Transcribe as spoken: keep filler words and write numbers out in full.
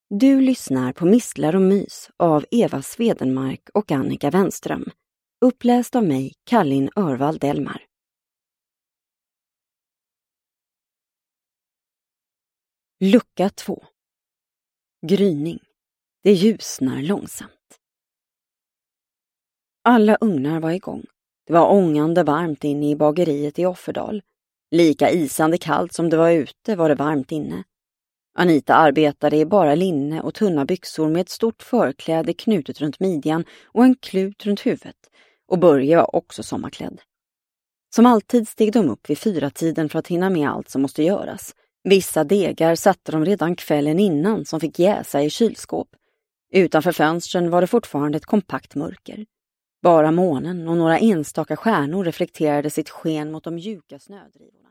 Du lyssnar på Mistlar och mys av Eva Svedenmark och Annika Wenström. Uppläst av mig, Kallin Örvald Delmar. Lucka två. Gryning. Det ljusnar långsamt. Alla ugnar var igång. Det var ångande varmt inne i bageriet i Offerdal. Lika isande kallt som det var ute var det varmt inne. Anita arbetade i bara linne och tunna byxor med ett stort förkläde knutet runt midjan och en klut runt huvudet. Och Börje var också sommarklädd. Som alltid steg de upp vid fyra tiden för att hinna med allt som måste göras. Vissa degar satte de redan kvällen innan som fick jäsa i kylskåp. Utanför fönstren var det fortfarande ett kompakt mörker. Bara månen och några enstaka stjärnor reflekterade sitt sken mot de mjuka snödrivorna.